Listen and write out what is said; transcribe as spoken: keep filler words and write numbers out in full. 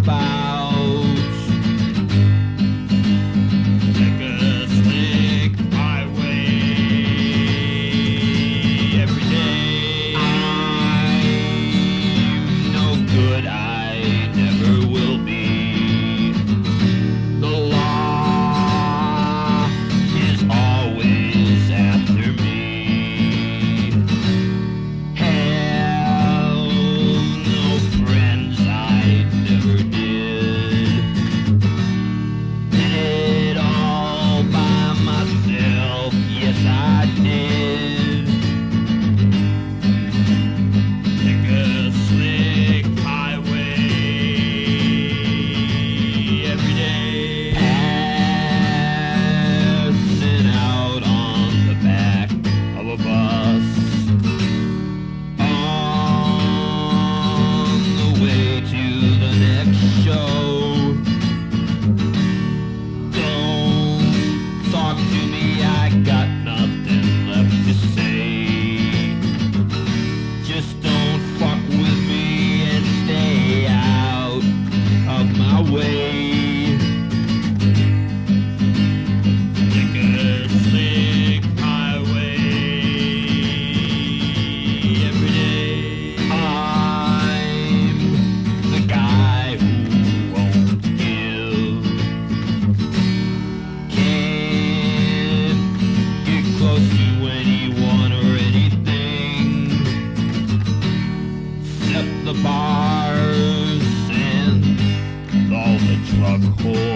about. Take a slick highway every day. I'm no good, I never will be. The law is always after me. Hell, no friends I never did. Did it all by myself, yes I did. Take a slick highway every day. Passing out on the back of a bus. On the way to the next show. Don't talk to me, I got nothing left to say. Just don't fuck with me and stay out of my way. Take a slick highway every day. I'm the guy who won't give. Can't get close to anyone or anything except the bars and all the drug whores.